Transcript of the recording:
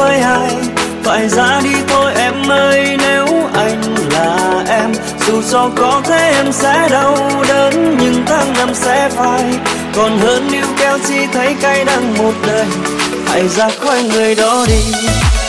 với ai. Phải ra đi thôi em ơi, nếu anh là em. Dù cho có thế em sẽ đau đớn, nhưng tháng năm sẽ phai. Còn hơn níu kéo chỉ thấy cay đắng một đời. Hãy ra khỏi người đó đi.